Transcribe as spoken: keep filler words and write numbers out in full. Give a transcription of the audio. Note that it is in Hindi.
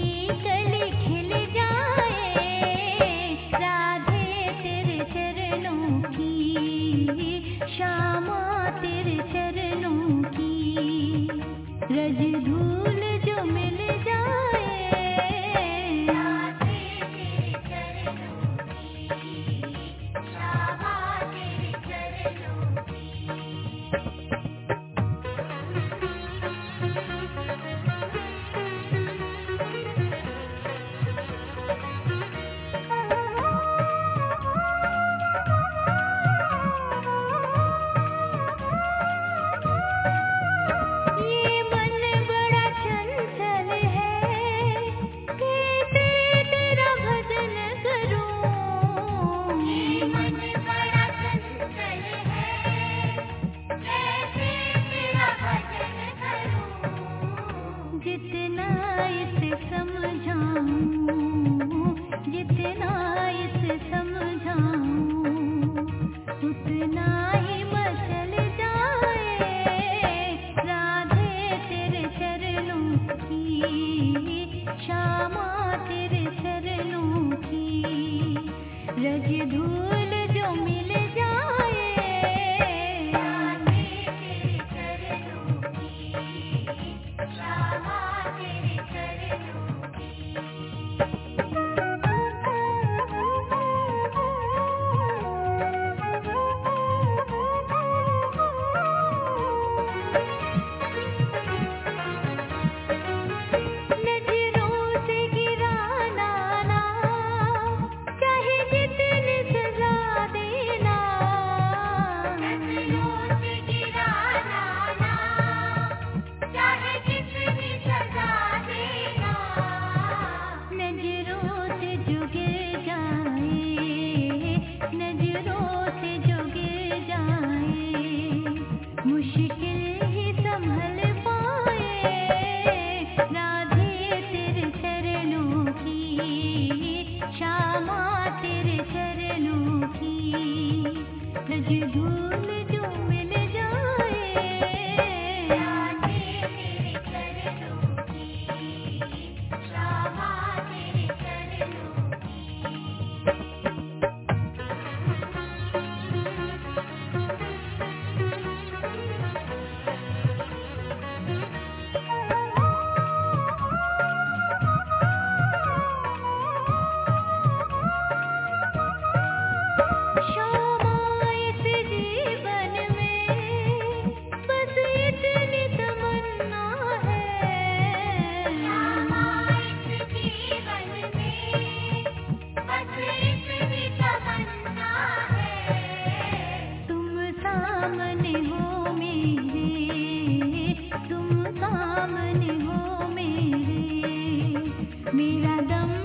कली खिल जाए, राधे तेरे चरणों की, श्यामा तेरे चरणों की, रज धूल जो मिल जाए, राधे तेरे चरणों की, श्यामा तेरे चरणों की। ये मन बड़ा चंचल है, कैसे तेरा भजन करूं। ये मन बड़ा चंचल है, कैसे तेरा भजन करूं। जितना इसे समझाऊं, जितना इसे समझाऊं, उतना ही मचल जाए, राधे तेरे चरणों की, श्यामा तेरे चरणों की, रज धूल जो मिल जाए, राधे तेरे चरणों की, श्यामा तेरे चरणों की। नजरों से गिराना ना, चाहे जितनी सजा देना। नजरों से गिराना ना, चाहे जितनी सजा देना। नजरों से जो गिर जाए, नजरों से जो गिर जाए, मुश्किल ही संभल पाए, राधे तेरे चरणों की, श्यामा तेरे चरणों की, रज धूल जो मिल जाए, राधे तेरे चरणों की, श्यामा तेरे चरणों की। श्यामा इस जीवन में बस इतनी तमन्ना है, श्यामा इस जीवन में बस इतनी तमन्ना है। तुम सामने हो मेरे, तुम सामने हो मेरे, मेरा दम